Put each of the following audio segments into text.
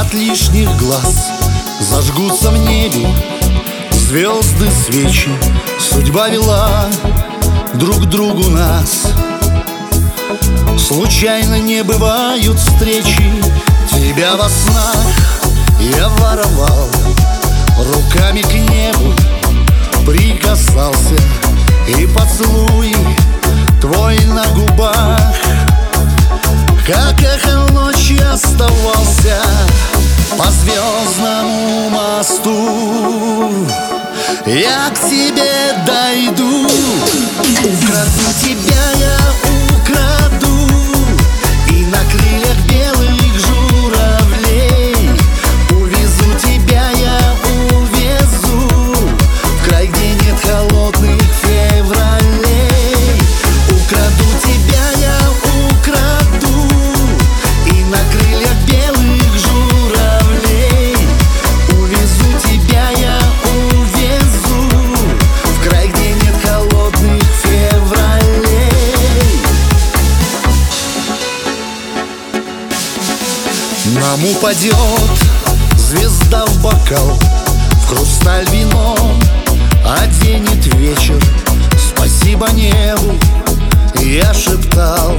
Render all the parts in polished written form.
от лишних глаз. Зажгутся в небе звезды, свечи. Судьба вела друг к другу нас. Случайно не бывают встречи. Тебя во снах я воровал, руками к небу прикасался, и поцелуй твой на губах, как эхо ночи, оставался. По звездному мосту я к тебе дойду. Украду тебя, я украду, и на крыльях белых журавлей увезу тебя, я увезу в край, где нет холодных февралей. Украду тебя, я украду, и на крыльях белых журавлей увезу тебя, я увезу в край, где нет холодных февралей. Нам упадет звезда в бокал, в хрусталь вином оденет вечер. Спасибо небу, я шептал,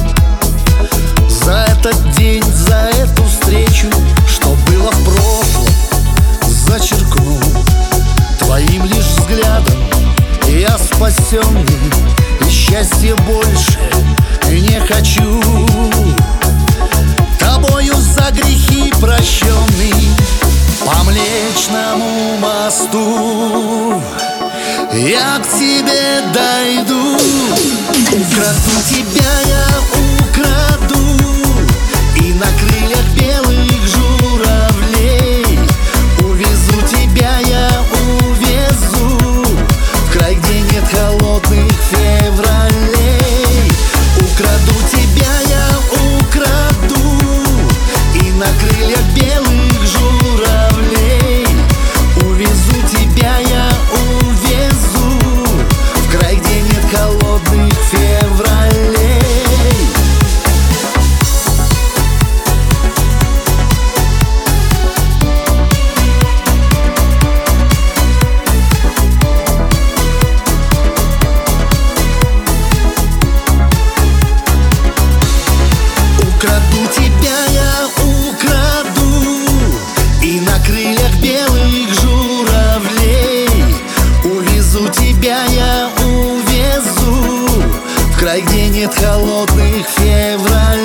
за этот день, за эту встречу. Что было в прошлом, зачеркну твоим лишь взглядом. Я спасенный, и счастья больше не хочу. Тобою за грехи прощенный по Млечному мосту я к тебе дойду. Украду тебя, я украду, и на крыльях белых журавлей увезу тебя, я увезу в край, где нет холодных февралей. Украду тебя, я украду, и на крыльях белых журавлей увезу тебя, я увезу в край, где нет холодных февралей. Украду тебя, я украду, и на крыльях белых журавлей увезу тебя, я увезу в край, где нет холодных февралей.